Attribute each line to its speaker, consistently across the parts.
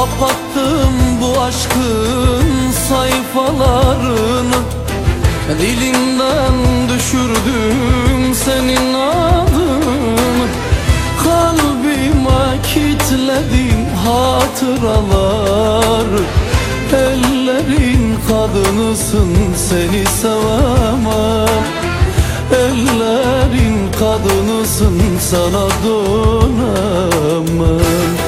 Speaker 1: Kapattım bu aşkın sayfalarını, dilinden düşürdüm senin adını. Kalbime kilitledim hatıralar, ellerin kadınısın, seni sevemem. Ellerin kadınısın, sana dönemem.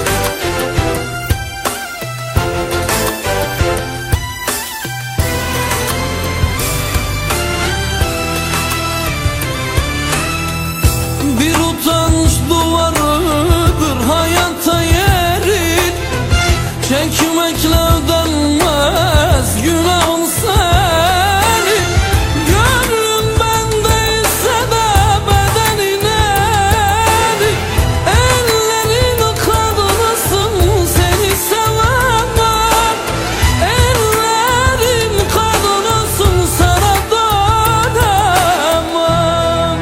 Speaker 1: Bir utanç duvarıdır hayatta yerin, çekmekle ödenmez günahın senin. Gönlün bendeyse de bedenin erin. Ellerin kadınısın, seni sevemem. Ellerin kadınısın, sana dönemem.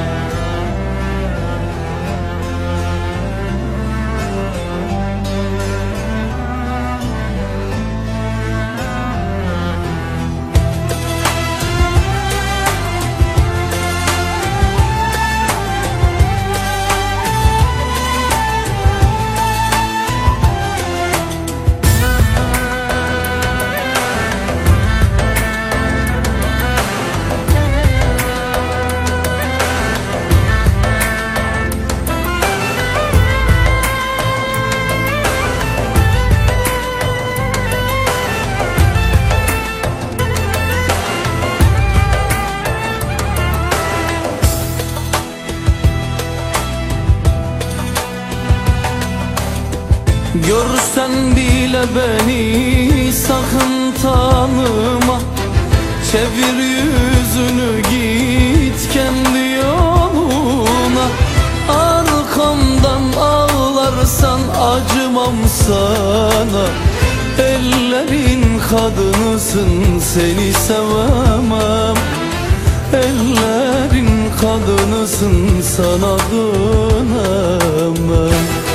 Speaker 1: Görsen bile beni sakın tanıma, çevir yüzünü git kendi yoluna. Arkamdan ağlarsan acımam sana. Ellerin kadınısın, seni sevemem. Ellerin kadınısın, sana dönemem.